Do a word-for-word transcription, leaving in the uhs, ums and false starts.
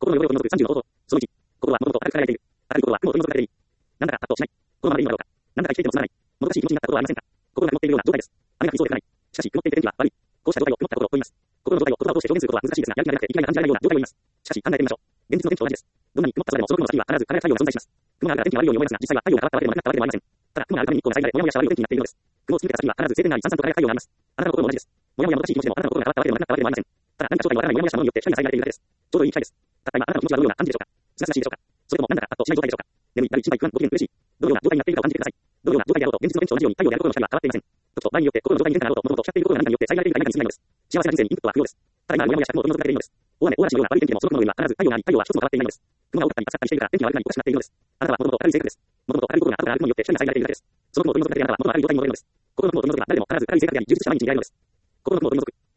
心の汚れを取り除くさんじゅうの方法。そのいち、心は物事を軽く捉えられている。高い心は雲を取り除かれている。なんだか圧倒しない。このままでいいのだろうか。なんだか生きていてもつまらない。もどかしい気持ちになったことはありませんか。心が曇っているような状態です。雨が降りそうで降らない。しかし、曇っている天気は悪い。こうした状態を曇った心と言います。心の状態を言葉を通して表現することは難しいですが、やる気がなくて生きがいが感じられないような状態を言います。しかし、考えてみましょう。現実の天気と同じです。どんなに曇った空でもその雲の先には必ず輝く太陽が存在します。雲があるから天気が悪いように思いますが、実際は太陽が変わったわけでもなくなったわけでもありません。ただ、雲があるために日光の遮害でもやもやした悪い天気になっているのです。雲を突き抜けた先には必ず晴天なりさんさんと輝く太陽があります。あなたの心も同じです。もやもやもどかしい気持ちでもあなたの心が変わったわけでもなくなったわけでもありません。ただ、何か正体のわからないもやもやしたものによって光が遮られているだけです。ちょうどいい機会です。たった今、あなたの気持ちはどのような感じでしょうか。すがすがしいでしょうか。それともなんだか圧倒しない状態でしょうか。眠い、だるい、心配、不安、ご機嫌、嬉しい。どのような状態になっているかを感じてください。どのような状態であろうと、現実の天気と同じように太陽である心の光は変わっていません。時と場合によって心の状態に変化があろうと、物事を光っている心が何かによって遮られているか何かに過ぎないのです。幸せな人生にインプットは不要です。ただ今、もやもやした雲を取り除かれているのです。大雨、大嵐のような悪い天気でもその雲の上には必ず太陽があり、太陽は一つも変わっていないのです。雲が多かったり浅かったりしているから天気が悪くなりおかしくなっているのです。あなたは元々明るい性格です。元々明るい心が後からある雲によって光が遮られているだけです。その雲を取り除かれてあなたは元々明るい状態に戻れるのです。心の雲を取り除くのであ誰でも必ず明るい性格であり、充実した毎日に出会えるのです。心の雲を取り除く。